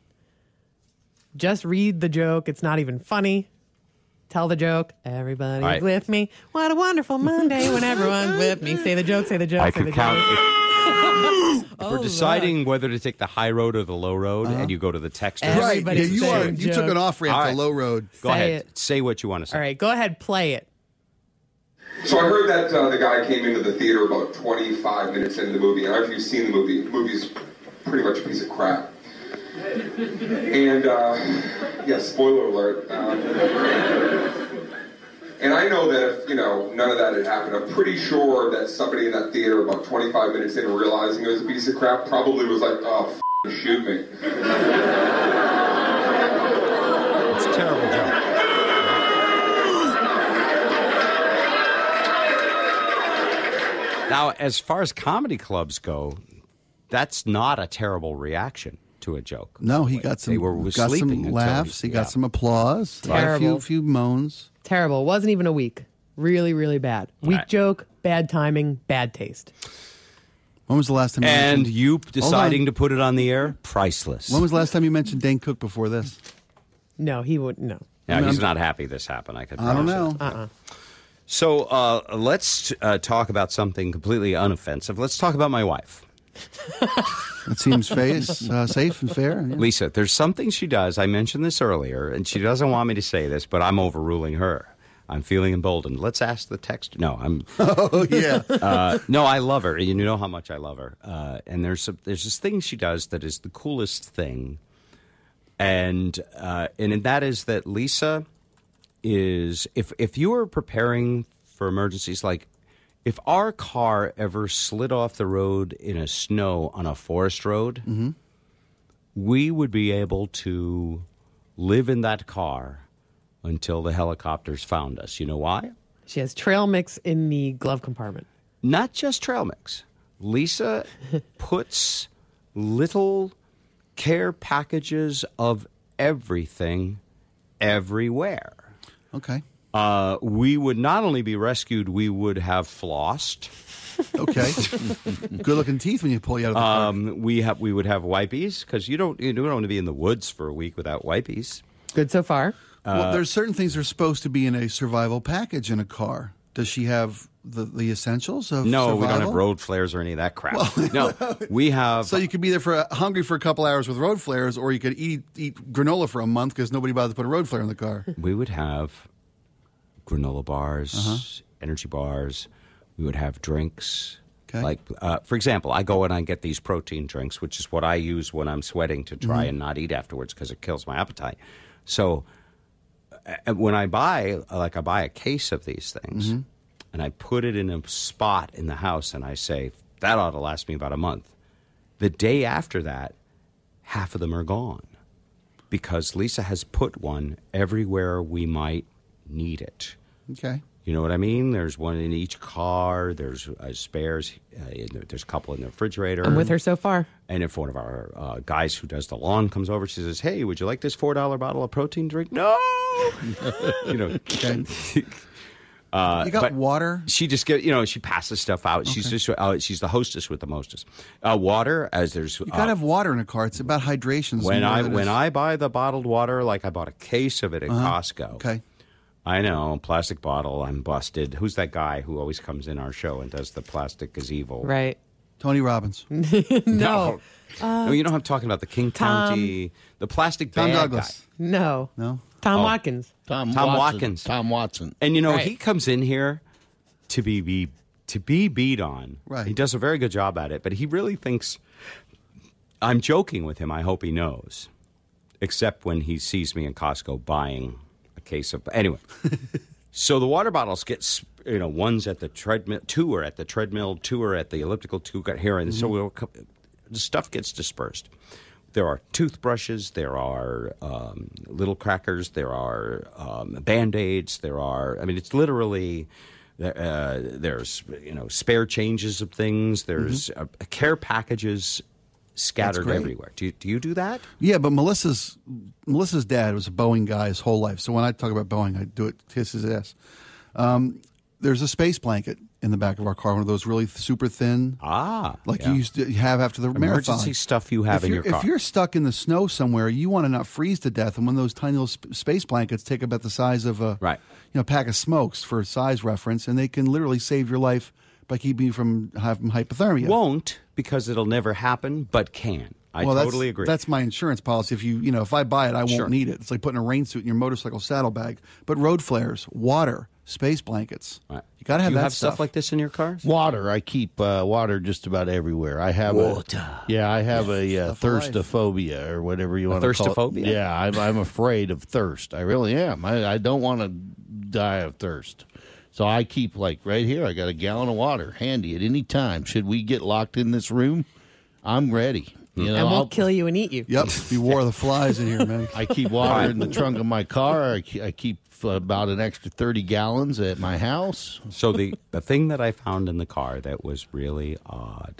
Just read the joke. It's not even funny. Tell the joke. Everybody's with me. What a wonderful Monday when everyone's with me. Say the joke. Say the joke. I say could the count. joke. If we're deciding whether to take the high road or the low road, and you go to the texters. Right. Yeah, you took an off-ramp to low road. Go ahead. Say what you want to say. All right. Go ahead. Play it. So I heard that the guy came into the theater about 25 minutes into the movie. And I don't know if you've seen the movie. The movie's pretty much a piece of crap. And, yeah, spoiler alert. And I know that if, none of that had happened, I'm pretty sure that somebody in that theater about 25 minutes in realizing it was a piece of crap probably was like, oh, shoot me. It's a terrible joke. Now, as far as comedy clubs go, that's not a terrible reaction to a joke. No, he got some, laughs. He got some applause. Terrible. A few moans. Terrible. Wasn't even a week. Really, really bad. Weak joke, bad timing, bad taste. When was the last time? And you deciding to put it on the air? Priceless. When was the last time you mentioned Dane Cook before this? No, he would no. Yeah, he's not happy this happened. I don't know. So let's talk about something completely unoffensive. Let's talk about my wife. It seems safe and fair. Yeah. Lisa, there's something she does. I mentioned this earlier, and she doesn't want me to say this, but I'm overruling her. I'm feeling emboldened. Let's ask the text. No, I'm. Oh yeah. No, I love her. You know how much I love her. And there's this thing she does that is the coolest thing, and that is that Lisa is if you are preparing for emergencies, like if our car ever slid off the road in a snow on a forest road, we would be able to live in that car until the helicopters found us. You know why? She has trail mix in the glove compartment. Not just trail mix. Lisa puts little care packages of everything everywhere. Okay. We would not only be rescued, we would have flossed. Okay. Good looking teeth when you pull you out of the car. We would have wipies, because you don't want to be in the woods for a week without wipies. Good so far. Well, there's certain things that are supposed to be in a survival package in a car. Does she have the essentials of survival? We don't have road flares or any of that crap. No, we have. So you could be there hungry for a couple hours with road flares, or you could eat granola for a month because nobody bothered to put a road flare in the car. We would have granola bars, energy bars. We would have drinks. Okay. Like, for example, I go and I get these protein drinks, which is what I use when I'm sweating to try and not eat afterwards because it kills my appetite. So when I buy a case of these things, and I put it in a spot in the house, and I say, that ought to last me about a month. The day after that, half of them are gone because Lisa has put one everywhere we might need it. Okay. You know what I mean? There's one in each car. There's spares. There's a couple in the refrigerator. I'm with her so far. And if one of our guys who does the lawn comes over, she says, "Hey, would you like this $4 bottle of protein drink?" No. You know. Okay. You got water? She just she passes stuff out. Okay. She's just she's the hostess with the mostest. Water, as there's you gotta have water in a car. It's about hydration. When I buy the bottled water, like I bought a case of it at Costco. Okay. I know, plastic bottle. I'm busted. Who's that guy who always comes in our show and does the plastic is evil? Right. Tony Robbins. No. No, you know I'm talking about the King County, the plastic Tom bag Douglas. guy. No. Tom Watkins. Tom Watkins. Tom Watson. And he comes in here to be beat on. Right. He does a very good job at it, but he really thinks I'm joking with him. I hope he knows. Except when he sees me in Costco buying a case of anyway. So the water bottles get one's at the treadmill, two are at the treadmill, two are at the elliptical, two got here, and so the stuff gets dispersed. There are toothbrushes, there are little crackers, there are Band-Aids, it's literally, there's, spare changes of things, there's care packages scattered everywhere. Do you do that? Yeah, but Melissa's dad was a Boeing guy his whole life. So when I talk about Boeing, I do it kiss his ass. There's a space blanket in the back of our car, one of those really super thin. You used to have after the emergency marathon. Stuff you have in your car. If you're stuck in the snow somewhere, you want to not freeze to death, and one of those tiny little space blankets take about the size of a pack of smokes for size reference, and they can literally save your life by keeping you from having hypothermia. Won't, because it'll never happen, but can. I totally agree. That's my insurance policy. If I buy it, I won't need it. It's like putting a rain suit in your motorcycle saddlebag. But road flares, water, space blankets. Right. You got to have Do you that have stuff like this in your cars? Water. I keep water just about everywhere. I have water. I have a thirstophobia or whatever you want to call it. Thirstophobia? Yeah, I'm afraid of thirst. I really am. I don't want to die of thirst. So I keep, right here, I got a gallon of water handy at any time. Should we get locked in this room, I'm ready. And we'll kill you and eat you. Yep. You wore the flies in here, man. I keep water in the trunk of my car. I keep about an extra 30 gallons at my house. So the thing that I found in the car that was really odd,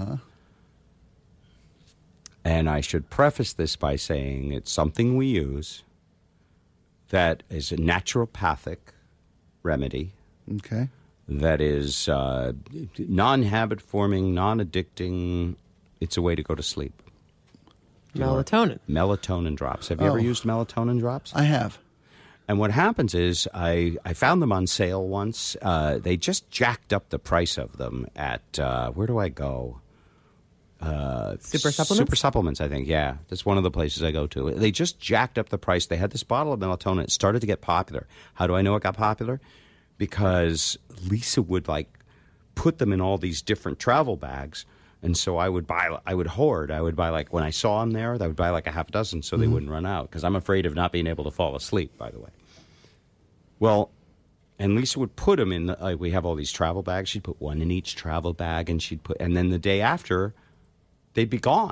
and I should preface this by saying it's something we use that is a naturopathic remedy. Okay. that is non-habit forming, non-addicting. It's a way to go to sleep. Melatonin. Melatonin drops. Have you ever used melatonin drops? I have. And what happens is I found them on sale once. They just jacked up the price of them at, where do I go? Super Supplements? Super Supplements, I think, yeah. That's one of the places I go to. They just jacked up the price. They had this bottle of melatonin. It started to get popular. How do I know it got popular? Because Lisa would, put them in all these different travel bags. And so I would hoard. I would buy, when I saw them there, I would buy a half dozen so they wouldn't run out. Because I'm afraid of not being able to fall asleep, by the way. Well, and Lisa would put them in, we have all these travel bags. She'd put one in each travel bag, and then the day after, they'd be gone.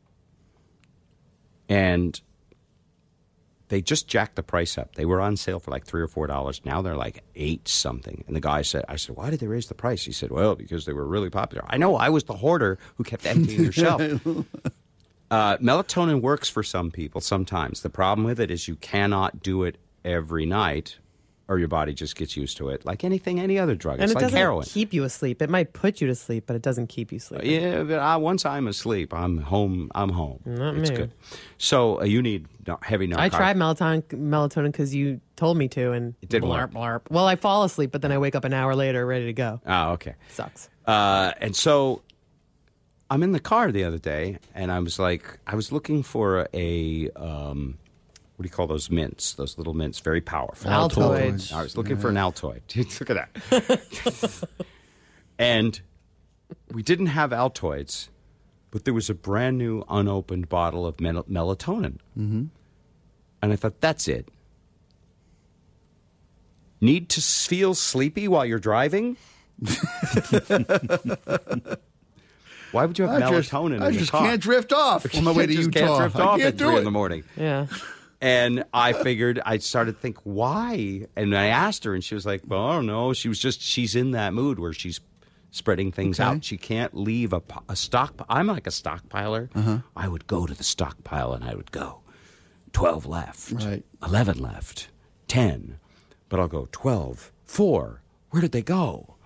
And they just jacked the price up. They were on sale for $3 or $4. Now they're $8 something. And the guy said, why did they raise the price? He said, well, because they were really popular. I know, I was the hoarder who kept emptying your shelf. Melatonin works for some people sometimes. The problem with it is you cannot do it every night, or your body just gets used to it. Like any other drug. And it's it like doesn't heroin. Keep you asleep. It might put you to sleep, but it doesn't keep you sleeping. Yeah, but once I'm asleep, I'm home. Not it's me. good. So you need heavy narcotic. I tried melatonin because you told me to, and it didn't blarp, work. blarp. Well, I fall asleep, but then I wake up an hour later ready to go. Oh, okay. Sucks. And so I'm in the car the other day, and I was looking for a what do you call those mints? Those little mints, very powerful. Altoids. I was looking for an Altoid. Look at that. And we didn't have Altoids, but there was a brand new unopened bottle of melatonin. Mm-hmm. And I thought, that's it. Need to feel sleepy while you're driving? Why would you have melatonin in the car? I just can't drift off on my way to Utah. Can't drift off at 3 in the it. morning. Yeah. And I figured, I started to think, why? And I asked her, and she was like, well, I don't know. She's in that mood where she's spreading things out. She can't leave a stock. I'm like a stockpiler. Uh-huh. I would go to the stockpile, and I would go 12 left, right. 11 left, 10. But I'll go 12, 4. Where did they go?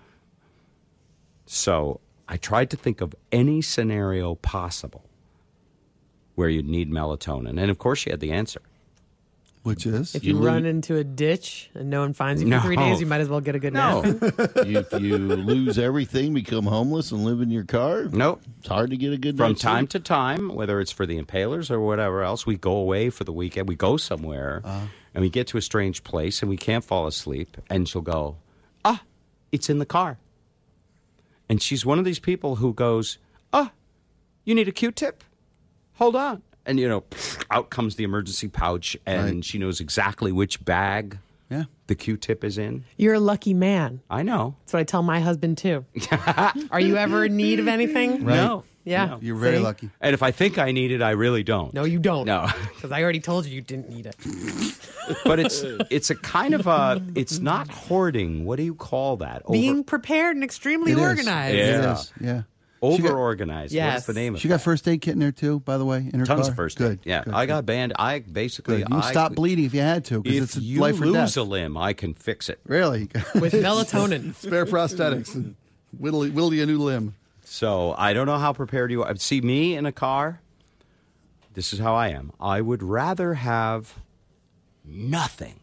So I tried to think of any scenario possible where you'd need melatonin. And, of course, she had the answer. Which is? If you run into a ditch and no one finds you for 3 days, you might as well get a good nap. If you lose everything, become homeless, and live in your car, nope. It's hard to get a good From night's time sleep. to time, whether it's for the Impalers or whatever else, we go away for the weekend. We go somewhere, and we get to a strange place, and we can't fall asleep. And she'll go, it's in the car. And she's one of these people who goes, you need a Q-tip? Hold on. And, out comes the emergency pouch, and she knows exactly which bag the Q-tip is in. You're a lucky man. I know. That's what I tell my husband, too. Are you ever in need of anything? Right. No. Yeah. No. You're very lucky. And if I think I need it, I really don't. No, you don't. No. Because I already told you didn't need it. But it's a kind of it's not hoarding. What do you call that? Being prepared and extremely organized. Yeah. It is. Yeah. Over-organized. Yes. What's the name of it? She got first aid kit in there, too, by the way, in her Tons car? of first Good. aid. Yeah. Good. I got banned. I basically... Good. You stop bleeding if you had to, because If it's you life or lose death. a limb, I can fix it. Really? With melatonin. Spare prosthetics and whittle you a new limb. So I don't know how prepared you are. See, me in a car, this is how I am. I would rather have nothing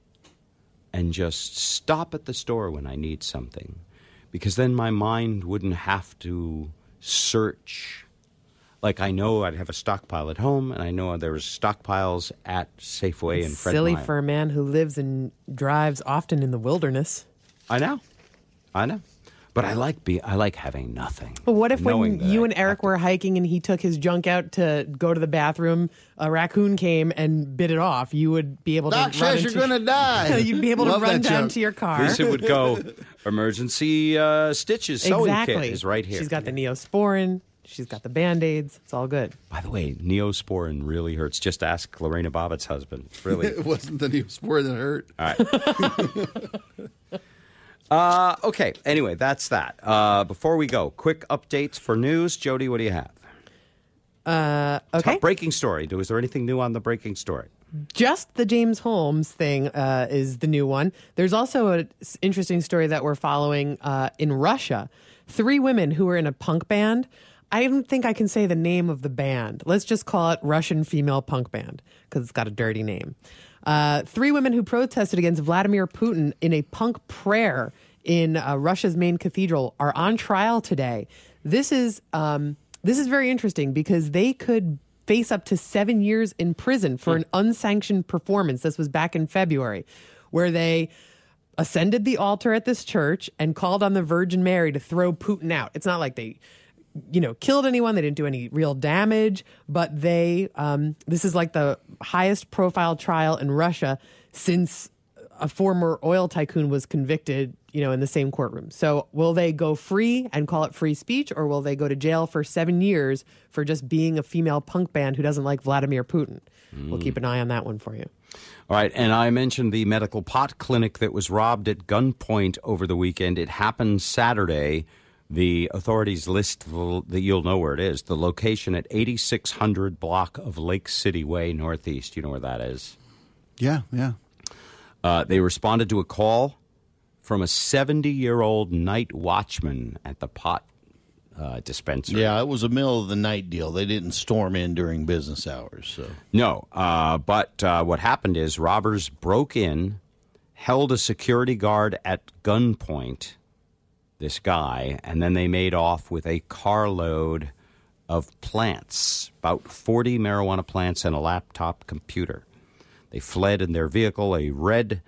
and just stop at the store when I need something, because then my mind wouldn't have to search. Like, I know I'd have a stockpile at home, and I know there was stockpiles at Safeway and Fred Silly Meyer. for a man who lives and drives often in the wilderness. I know. But I like having nothing. But what if knowing when that you I and Eric were hiking and he took his junk out to go to the bathroom, a raccoon came and bit it off? You would be able to Doc run says you're into- going to die. You'd be able to Love run that down joke. to your car. Lisa would go, emergency stitches sewing kit is right here. She's got the Neosporin. She's got the Band-Aids. It's all good. By the way, Neosporin really hurts. Just ask Lorena Bobbitt's husband. Really. It wasn't the Neosporin that hurt. All right. Okay. Anyway, that's that. Before we go, quick updates for news. Jody, what do you have? Okay. Top breaking story. Was there anything new on the breaking story? just the James Holmes thing is the new one. There's also an interesting story that we're following in Russia. 3 women who were in a punk band. I don't think I can say the name of the band. Let's just call it Russian Female Punk Band because it's got a dirty name. 3 women who protested against Vladimir Putin in a punk prayer in Russia's main cathedral are on trial today. This is very interesting because they could face up to 7 years in prison for an unsanctioned performance. This was back in February, where they ascended the altar at this church and called on the Virgin Mary to throw Putin out. It's not like they, killed anyone. They didn't do any real damage, but this is like the highest profile trial in Russia since a former oil tycoon was convicted, in the same courtroom. So will they go free and call it free speech, or will they go to jail for 7 years for just being a female punk band who doesn't like Vladimir Putin? We'll keep an eye on that one for you. All right, and I mentioned the medical pot clinic that was robbed at gunpoint over the weekend. It happened Saturday. The authorities list that you'll know where it is. The location at 8600 block of Lake City Way Northeast. You know where that is? Yeah. They responded to a call from a 70-year-old night watchman at the pot dispensary. Yeah, it was a middle of the night deal. They didn't storm in during business hours. So no, but what happened is robbers broke in, held a security guard at gunpoint, this guy, and then they made off with a carload of plants, about 40 marijuana plants and a laptop computer. They fled in their vehicle, a red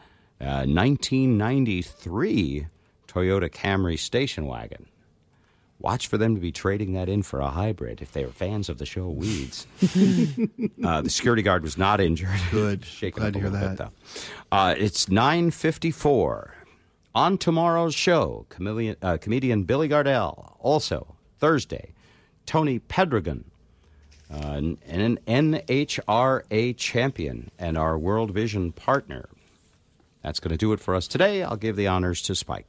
1993 Toyota Camry station wagon. Watch for them to be trading that in for a hybrid if they are fans of the show Weeds. The security guard was not injured. Good. Glad to hear that. It's 9:54. On tomorrow's show, comedian Billy Gardell. Also, Thursday, Tony Pedregan, an NHRA champion and our World Vision partner. That's going to do it for us today. I'll give the honors to Spike.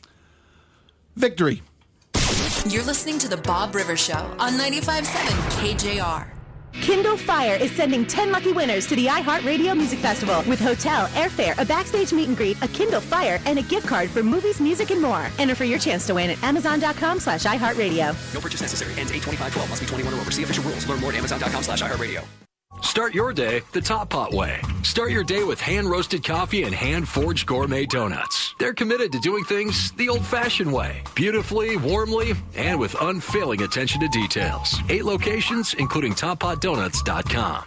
Victory. You're listening to The Bob Rivers Show on 95.7 KJR. Kindle Fire is sending 10 lucky winners to the iHeartRadio Music Festival with hotel, airfare, a backstage meet and greet, a Kindle Fire, and a gift card for movies, music, and more. Enter for your chance to win at Amazon.com/iHeartRadio. No purchase necessary. Ends 8/25/12. Must be 21 or over. See official rules. Learn more at Amazon.com/iHeartRadio. Start your day the Top Pot way. Start your day with hand-roasted coffee and hand-forged gourmet donuts. They're committed to doing things the old-fashioned way. Beautifully, warmly, and with unfailing attention to details. 8 locations, including TopPotDonuts.com.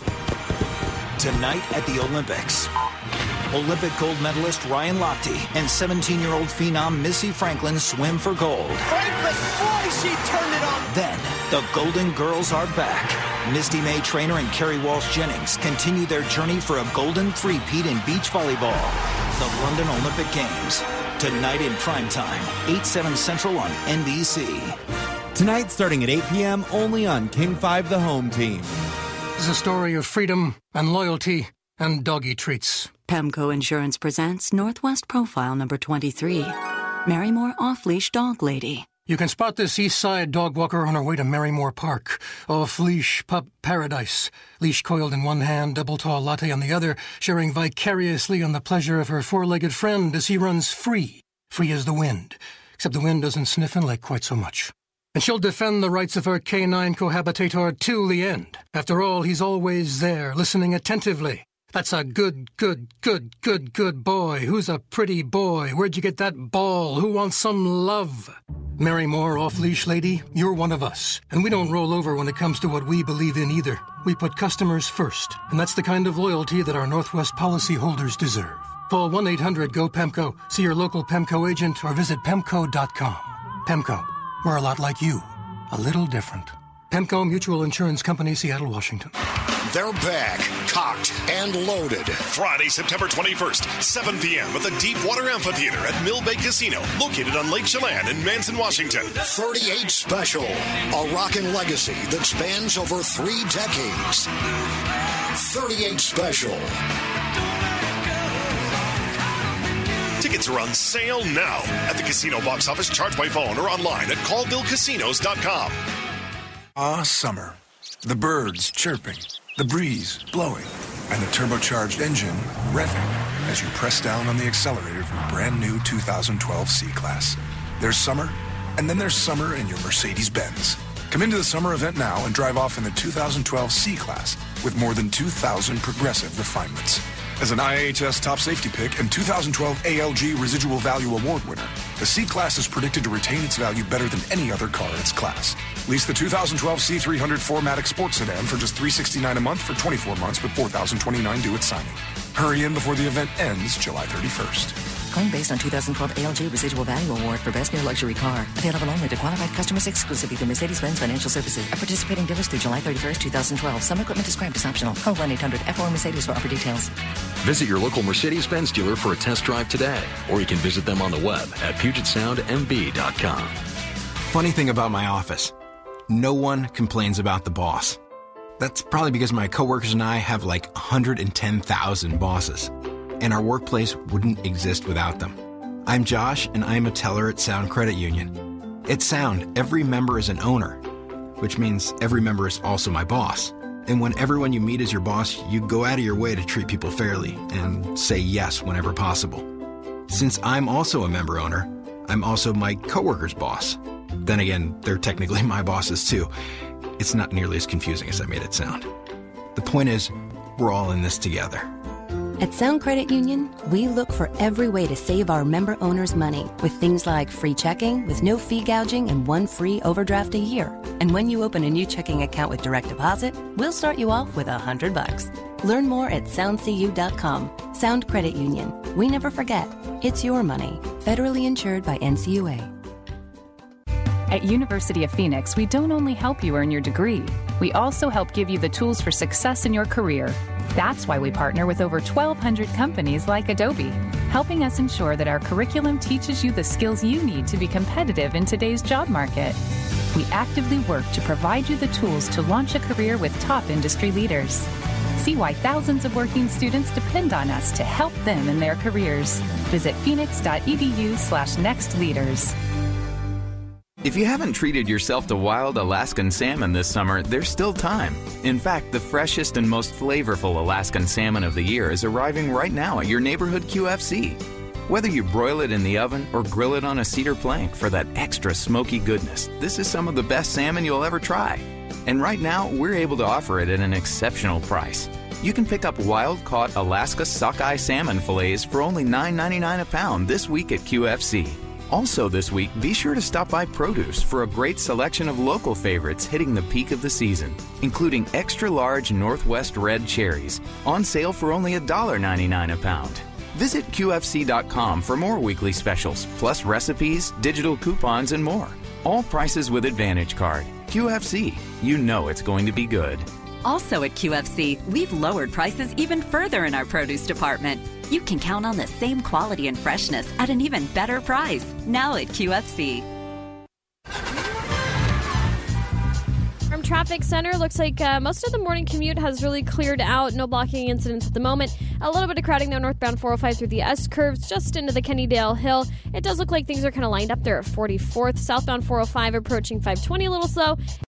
Tonight at the Olympics, Olympic gold medalist Ryan Lochte and 17-year-old phenom Missy Franklin swim for gold. Franklin, boy, she turned it on. Then, the Golden Girls are back. Misty May Traynor and Kerry Walsh Jennings continue their journey for a golden three-peat in beach volleyball. The London Olympic Games. Tonight in primetime, 8/7 Central on NBC. Tonight starting at 8 p.m. only on King 5 The Home Team. It's a story of freedom and loyalty and doggy treats. Pemco Insurance presents Northwest Profile number 23. Marymore Off-Leash Dog Lady. You can spot this East Side dog walker on her way to Marymore Park. Off-leash pup paradise. Leash coiled in one hand, double tall latte on the other, sharing vicariously on the pleasure of her four-legged friend as he runs free. Free as the wind. Except the wind doesn't sniff and like quite so much. And she'll defend the rights of her canine cohabitator till the end. After all, he's always there, listening attentively. That's a good boy. Who's a pretty boy? Where'd you get that ball? Who wants some love? Marymore Off-Leash Lady, you're one of us. And we don't roll over when it comes to what we believe in either. We put customers first. And that's the kind of loyalty that our Northwest policyholders deserve. Call 1-800-GO-PEMCO, see your local PEMCO agent, or visit PEMCO.com. PEMCO, we're a lot like you. A little different. PEMCO Mutual Insurance Company, Seattle, Washington. They're back, cocked and loaded. Friday, September 21st, 7 p.m. at the Deepwater Amphitheater at Mill Bay Casino, located on Lake Chelan in Manson, Washington. 38 Special, a rockin' legacy that spans over 3 decades. 38 Special. Tickets are on sale now at the casino box office, charge by phone, or online at ColvilleCasinos.com. Summer. The birds chirping. The breeze blowing. and the turbocharged engine revving as you press down on the accelerator of your brand new 2012 C-Class. There's summer, and then there's summer in your Mercedes-Benz. Come into the summer event now and drive off in the 2012 C-Class with more than 2,000 progressive refinements. As an IHS top safety pick and 2012 ALG Residual Value Award winner, the C-Class is predicted to retain its value better than any other car in its class. Lease the 2012 C300 4MATIC Sports Sedan for just $369 a month for 24 months with $4,029 due at signing. Hurry in before the event ends July 31st. Claim based on 2012 ALG Residual Value Award for Best New Luxury Car. Available only to qualified customers exclusively through Mercedes-Benz Financial Services. At participating dealers through July 31st, 2012. Some equipment described as optional. Call 1-800-F4-Mercedes for offer details. Visit your local Mercedes-Benz dealer for a test drive today, or you can visit them on the web at PugetSoundMB.com. Funny thing about my office, no one complains about the boss. That's probably because my coworkers and I have like 110,000 bosses, and our workplace wouldn't exist without them. I'm Josh, and I'm a teller at Sound Credit Union. At Sound, every member is an owner, which means every member is also my boss. And when everyone you meet is your boss, you go out of your way to treat people fairly and say yes whenever possible. Since I'm also a member owner, I'm also my coworker's boss. Then again, they're technically my bosses too. It's not nearly as confusing as I made it sound. The point is, we're all in this together. At Sound Credit Union, we look for every way to save our member owners money with things like free checking with no fee gouging and 1 free overdraft a year. And when you open a new checking account with direct deposit, we'll start you off with $100. Learn more at soundcu.com. Sound Credit Union. We never forget. It's your money. Federally insured by NCUA. At University of Phoenix, we don't only help you earn your degree, we also help give you the tools for success in your career. That's why we partner with over 1,200 companies like Adobe, helping us ensure that our curriculum teaches you the skills you need to be competitive in today's job market. We actively work to provide you the tools to launch a career with top industry leaders. See why thousands of working students depend on us to help them in their careers. Visit phoenix.edu/nextleaders. If you haven't treated yourself to wild Alaskan salmon this summer, there's still time. In fact, the freshest and most flavorful Alaskan salmon of the year is arriving right now at your neighborhood QFC. Whether you broil it in the oven or grill it on a cedar plank for that extra smoky goodness, this is some of the best salmon you'll ever try. And right now, we're able to offer it at an exceptional price. You can pick up wild-caught Alaska sockeye salmon fillets for only $9.99 a pound this week at QFC. Also this week, be sure to stop by Produce for a great selection of local favorites hitting the peak of the season, including extra-large Northwest Red cherries, on sale for only $1.99 a pound. Visit QFC.com for more weekly specials, plus recipes, digital coupons, and more. All prices with Advantage Card. QFC, you know it's going to be good. Also at QFC, we've lowered prices even further in our produce department. You can count on the same quality and freshness at an even better price. Now at QFC. From Traffic Center, looks like most of the morning commute has really cleared out. No blocking incidents at the moment. A little bit of crowding though northbound 405 through the S-curves just into the Kennydale Hill. It does look like things are kind of lined up there at 44th. Southbound 405 approaching 520 a little slow.